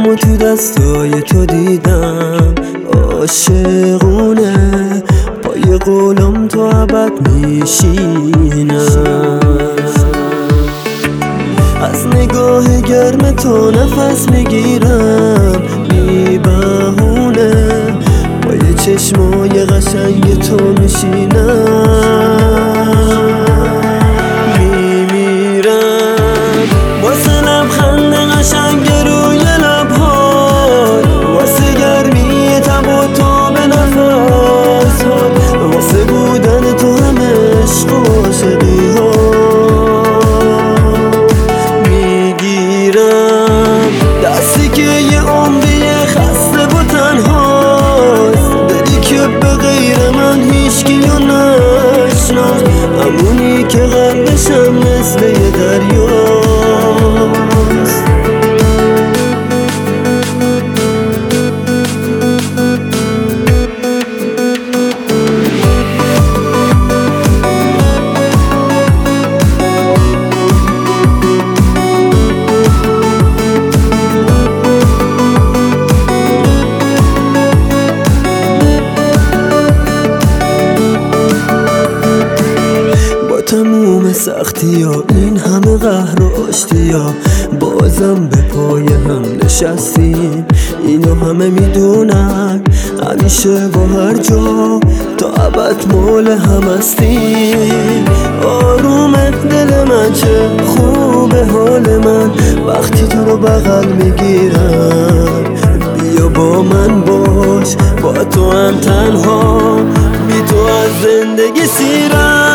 قلبمو تو دستای تو دیدم، عاشقونه پای قولم تو ابد میشینم. از نگاه گرم تو نفس میگیرم بی بهونه، پای چشمای قشنگ تو میشینم. میمیرم واسه لبخند قشنگ روی لب‌هات، واسه گرمی تب و تو به نفس‌هات، واسه بودن تو همه عشق و عاشقی ها. میگیرم دستی که یه عمری خسته و تنهاست، دلی که به غیر من هیچکیو نشناخت، همونی که قلبشم مثل یه دریاست. تموم سختی ها، این همه قهر و آشتی ها، بازم به پای هم نشستیم. اینو همه میدونن، همیشه و هر جا تا ابد مال هم هستیم. آرومه دل من، چه خوبه حال من وقتی تو رو بغل میگیرم. بیا با من باش، با تو هم تنها، بی تو از زندگی سیرم.